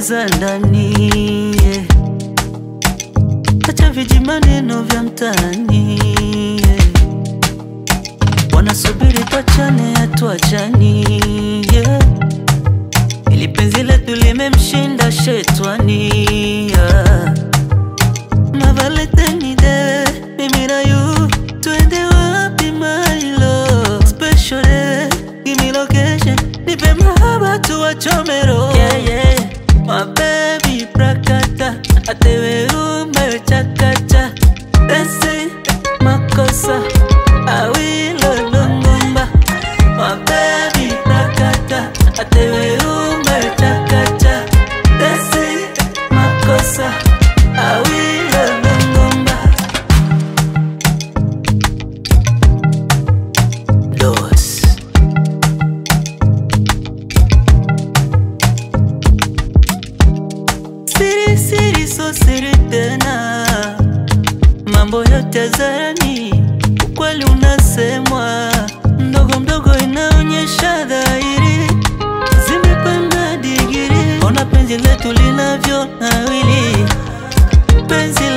za ndani, yeah. Acha vijimaneno vya mtaani, yeah. Wanasubiri tuachane hatuachani, yeah. Ili penzi letu limemshinda shetani, yeah. Ma Valentine Day, mimi na you twende wapi my love? Special day, give me location, nipe mahaba tuwachomero, yeah, yeah. My baby prakata, atewe umechakacha. Ese makosa, awilo lungumba. My baby prakata, atewe umechakacha. Ese makosa, awilo lungumba. Dos. Siri so siri tena, mambo yote zarani, ukweli unasemwa, mdogo mdogo inaonyesha dhahiri, zimepanda digiri, ona penzi letu linavyo nawili, penzi